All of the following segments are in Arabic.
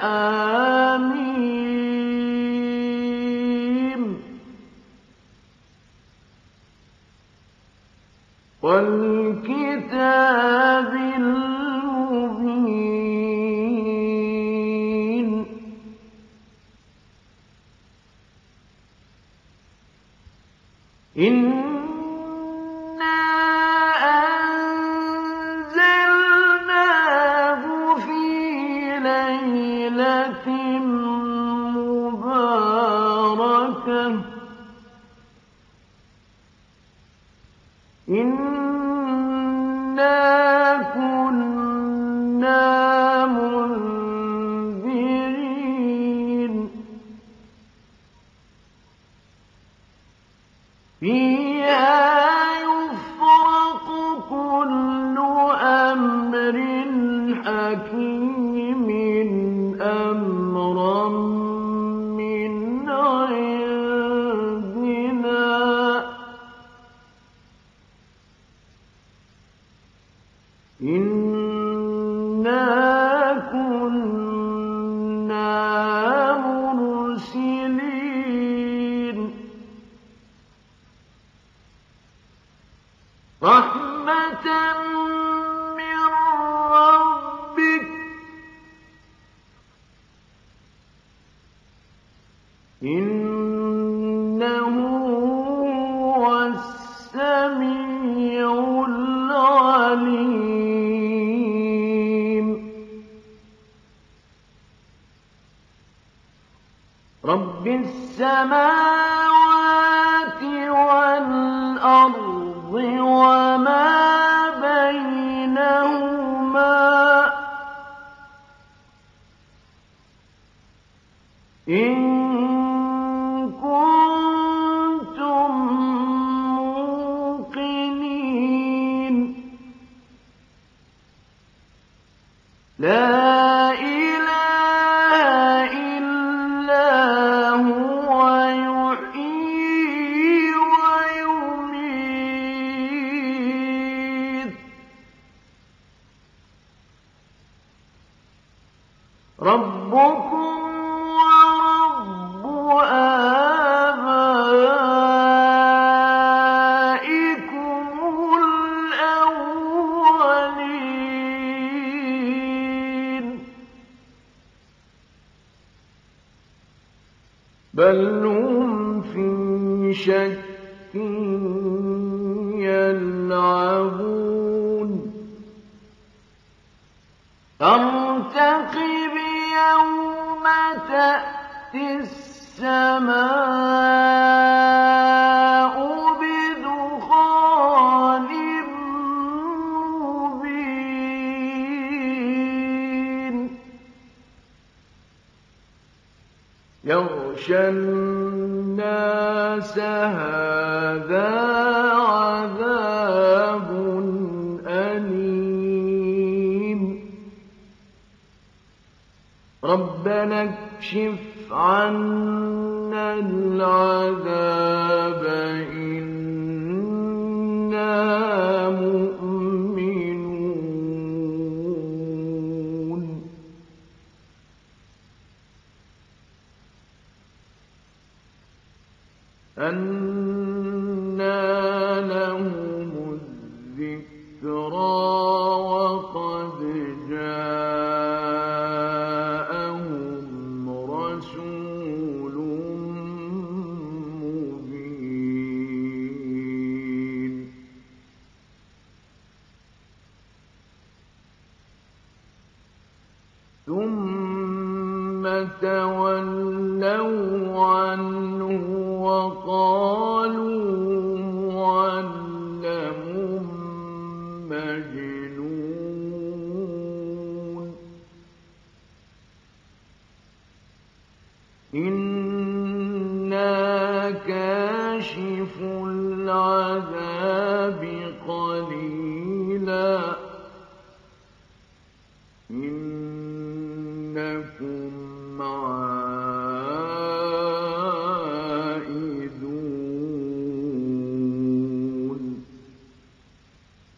حميم والكتاب المبين إنا أنزلناه في ليلة مباركة إنا كنا منذرين فيها يفرق كل أمر حكيم أمرا من عندنا إنا كنا مرسلين رحمة من ربك إنه هو السميع العليم رب السماوات والأرض وما بينهما إن كنتم موقنين لا إله إلا هو يحيي ويميت ربكم ورب آبائكم الأولين بل هم في شك يلعبون فارتقب يوم تأتي السماء بدخان مبين يغشى الناس هذا عذاب أليم ربنا اكشف عنا العذاب إنا مؤمنون أنى لهم الذكرى وقد جاءهم رسول مبين ثم تولوا عنه وقالوا معلم مجنون إنا كاشف العذاب قليلا إنكم عائدون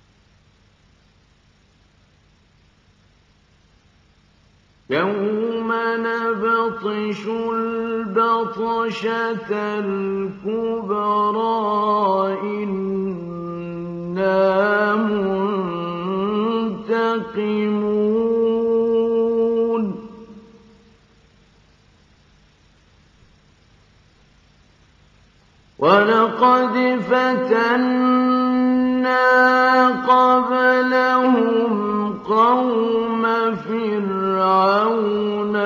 يوم نبطش البطشة الكبرى إنا منتقمون ولقد فتنا قبلهم قوم فرعون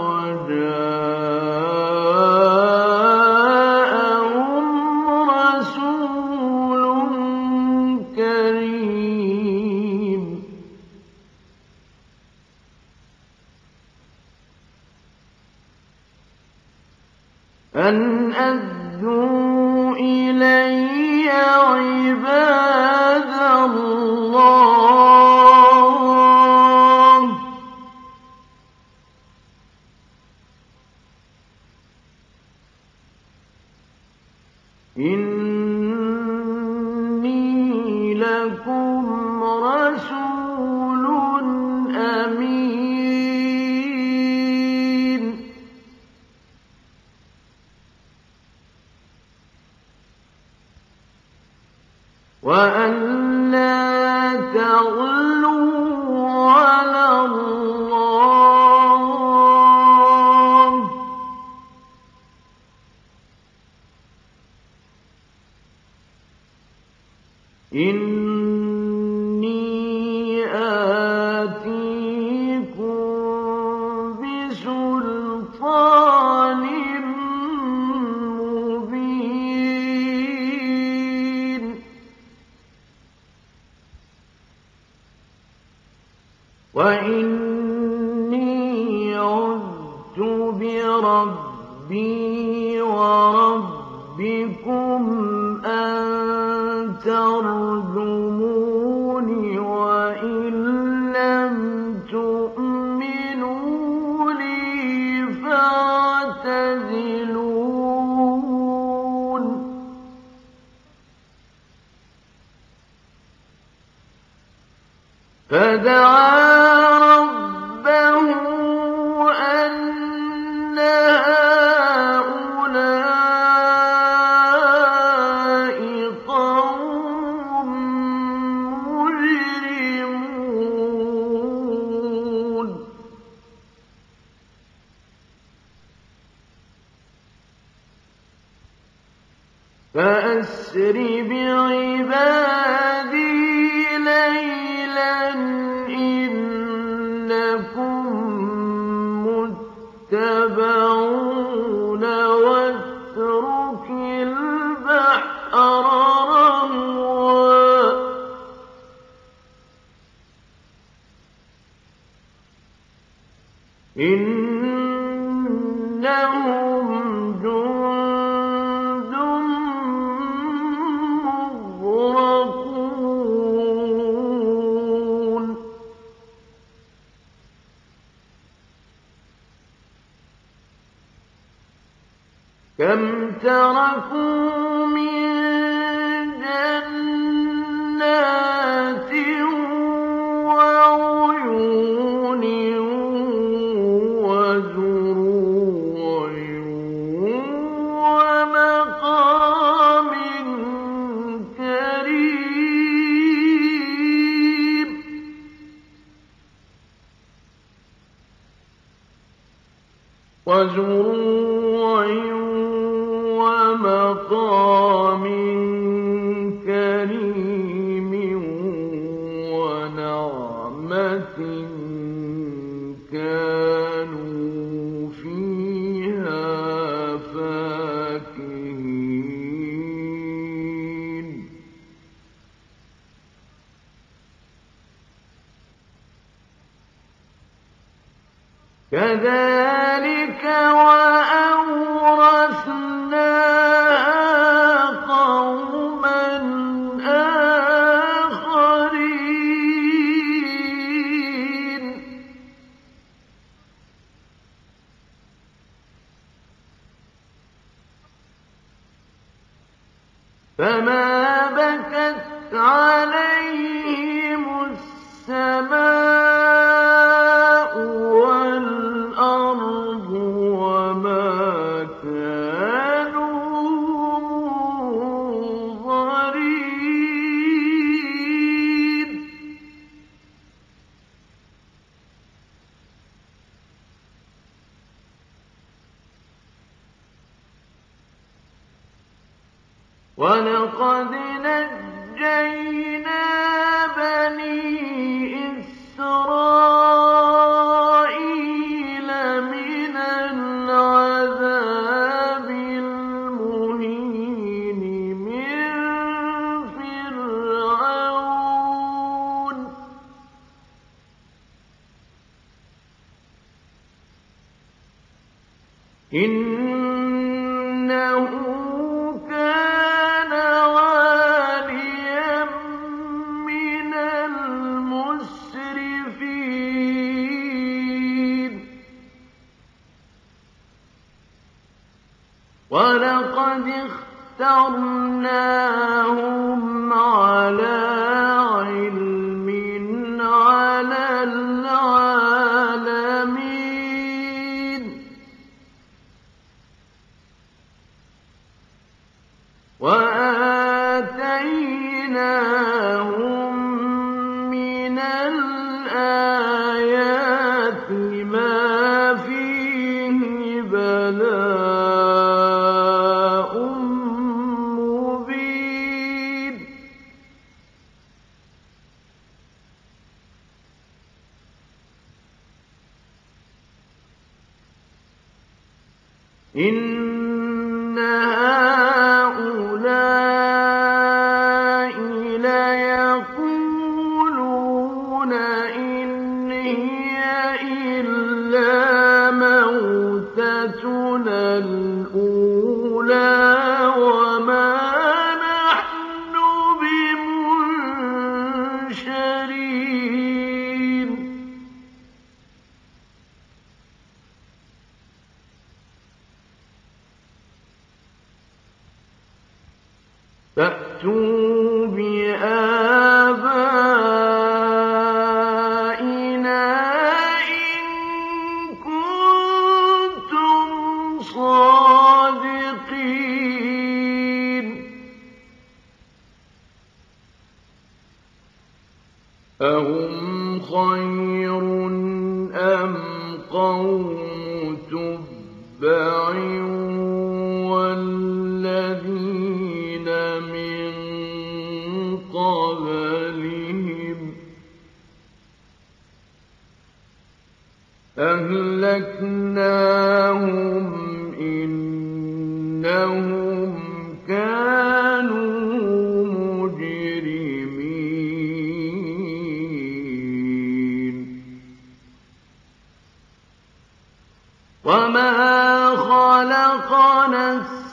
وجاءهم رسول كريم أن أدوا إلي عباد الله إني لكم رسول أمين وأن لا تغلوا على الله إني آتيكم بسلطان مبين وإني عذت بربي وربكم أن ترجموني وإن لم تؤمنوا لي فاعتزلون فدعا ربه أن هؤلاء قوم مجرمون فأسر بعبادي ليلا إنكم متبعون واترك البحر رهوا إنهم جند مغرقون كم تركوا من جنات وعيون وزروع ومقام كريم وزروع ومقام كريم ونعمة كانوا فيها فاكهين كذلك وأورثناها قوما آخرين فما بكت عليهم السماء والأرض وَلَقَدْ نَجَّيْنَا بَنِي إِسْرَائِيلَ مِنَ الْعَذَابِ الْمُهِينِ مِن فِرْعَوْنَ إِنَّهُ كَانَ عَالِيًا مِّنَ الْمُسْرِفِينَ وَلَقَدِ اخْتَرْنَاهُمْ عَلَىٰ عِلْمٍ عَلَى الْعَالَمِينَ وَآتَيْنَاهُم مِّنَ الْآيَاتِ مَا فِيهِ بَلَاءٌ مُّبِينٌ إِنَّ هَٰؤُلَاءِ لَيَقُولُونَ إِنْ هِيَ إِلَّا مَوْتَتُنَا الْأُولَىٰ وَمَا نَحْنُ بِمُنشَرِينَ فَأْتُوا بِآبَائِنَا إِن كُنتُمْ صَادِقِينَ أَهُمْ خَيْرٌ أَمْ قَوْمُ تُبَّعٍ وَالَّذِينَ مِن قَبْلِهِمْ أَهْلَكْنَاهُمْ إِنَّهُمْ كَانُوا مُجْرِمِينَ وَمَا خَلَقْنَا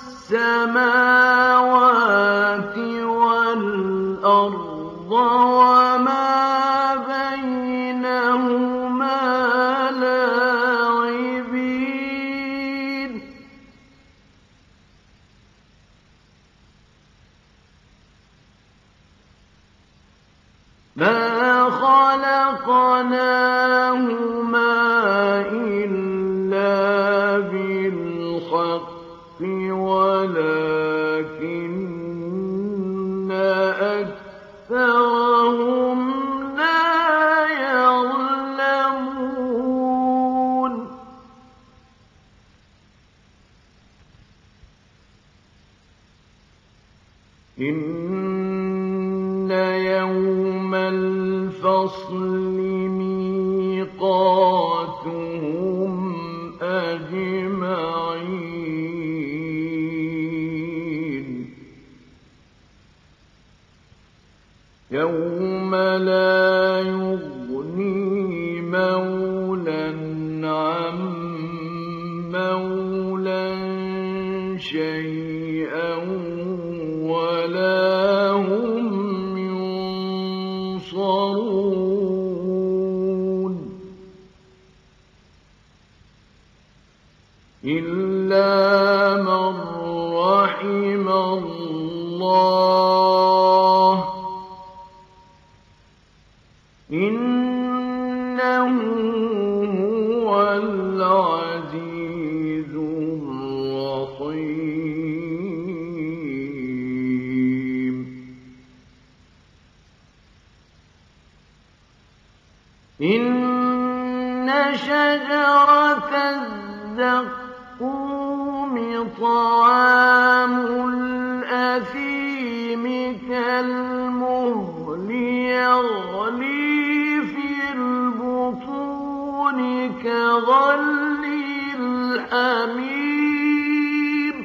السَّمَاوَاتِ وَالْأَرْضَ وَمَا بَيْنَهُمَا لَاعِبِينَ مَا خَلَقْنَاهُمَا إِلَّا بِالْحَقِّ وَلَٰكِنَّ أَكْثَرَهُمْ لَا يَعْلَمُونَ إِنَّ يَوْمَ الْفَصْلِ مِيقَاتُهُمْ أَجْمَعِينَ يَوْمَ لَا يُغْنِي مَوْلًى عَن مَّوْلًى شَيْئًا وَلَا هُمْ يُنصَرُونَ إِلَّا مَن رَّحِمَ اللَّهُ إِنَّهُ هُوَ الْعَزِيزُ الرَّحِيمُ إِنَّ شَجَرَتَ الزَّقُّومِ طَعَامُ الْأَثِيمِ حميم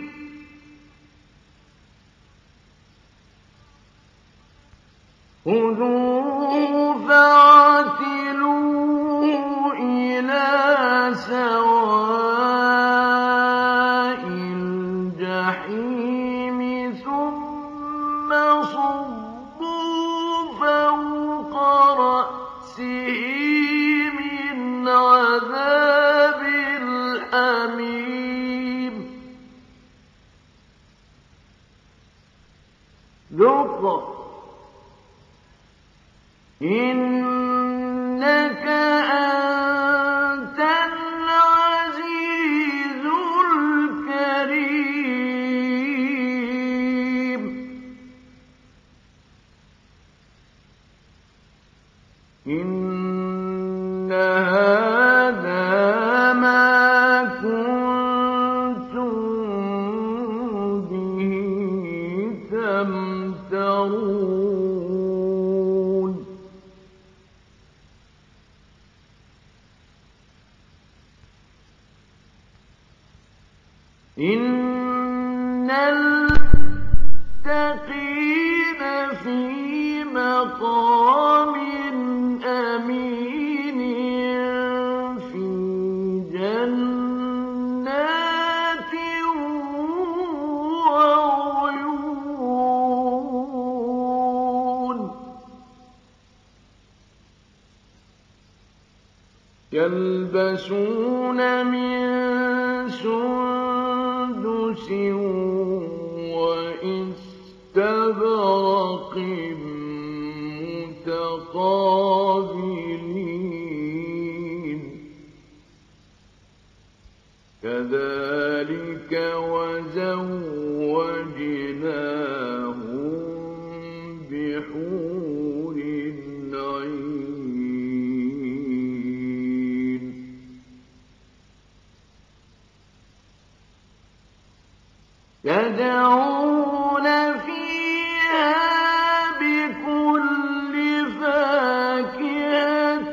خذوه فاعتلوه إلى سواء الجحيم ثم صبوا فوق رأسه من عذاب الحميم ذق إنك أنت العزيز الكريم إن هذا ما كنتم به تمترون إن المتقين في مقام أمين في جنات وعيون يلبسون من سندس وإستبرق متقابلين كذلك وزوجناهم بحور عين يدعون فيها بكل فاكهة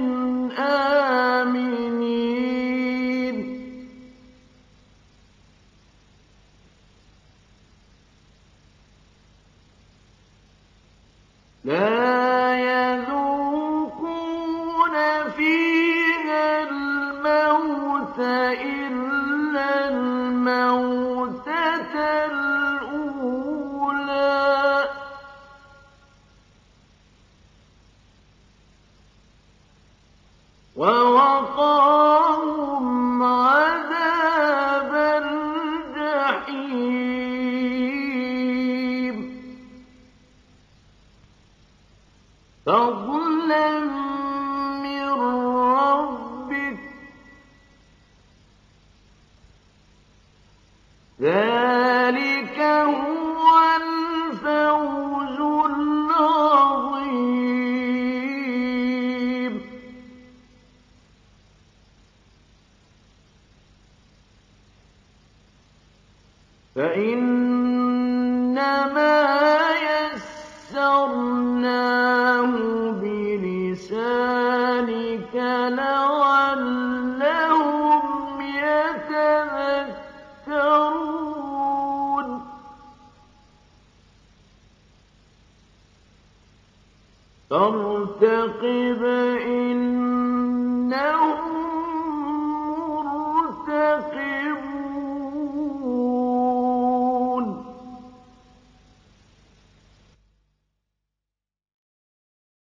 آمنين لا يذوقون فيها الموت إلا الموتة الأولى ووقاهم عذاب الجحيم فضلا من ربك ذلك هو الفوز العظيم فإنما يسرناه بلسانك لعلهم يتذكرون فارتقب إنهم